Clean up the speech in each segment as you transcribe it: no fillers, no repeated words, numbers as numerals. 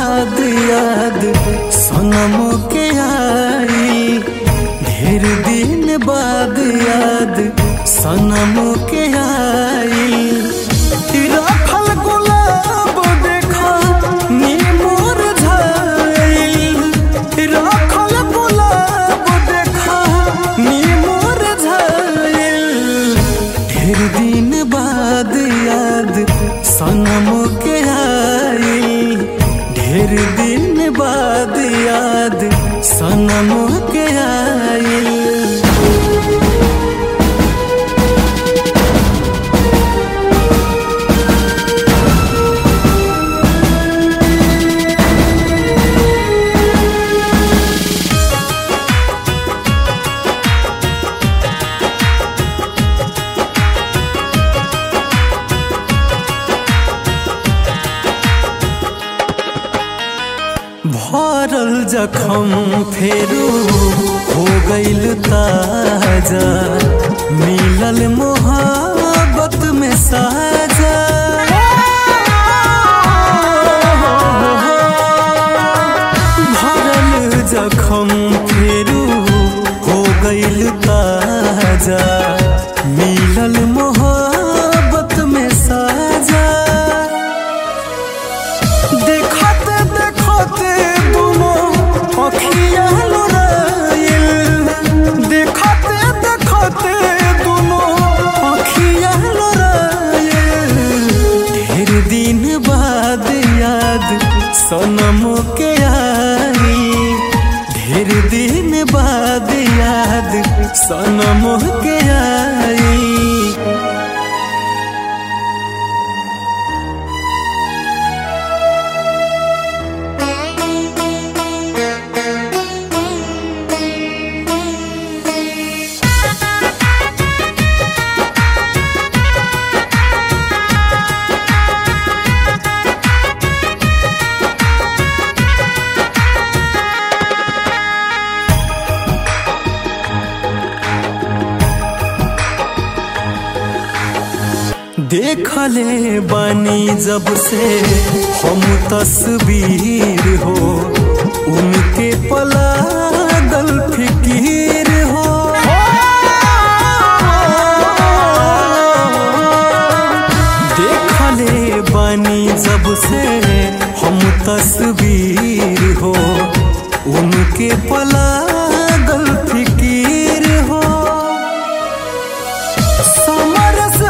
बाद याद सनम के आई, ढेर दिन बाद याद सनम के आई। रखल गुलाब देखा नी मुरझाइल, रखल गुलाब देखा नी मुरझाइल। ढेर दिन बाद याद सनम के आई, ढेर दिन बाद याद सनम के आई। भरल जखम फेरू हो गइल ताजा, मिलल मोहब्बत में साजा। भरल जखम फेरू हो गइल ताजा, मिलल मोहब्बत में साजा। देखते देखते दोनों अखियाँ लुराइल, देखते देखते दोनों अखियाँ लुराइल। ढेर दिन बाद याद सनम के आई, ढेर दिन बाद याद सनम के आई। देखले बानी जब से हम तस्वीर हो, उनके पलागल फिकीर हो। देखले बानी जब से हम तस्वीर हो, उनके पलागल फिकीर हो। समरस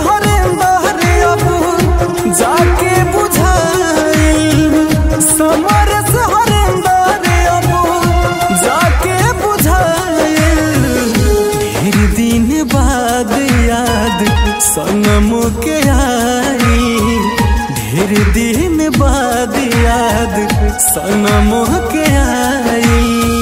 जाके बुझाइल, समरस हरेंदर अब जाके बुझाइल। ढेर दिन बाद याद सनम के आई, ढेर दिन बाद याद सनम के आई।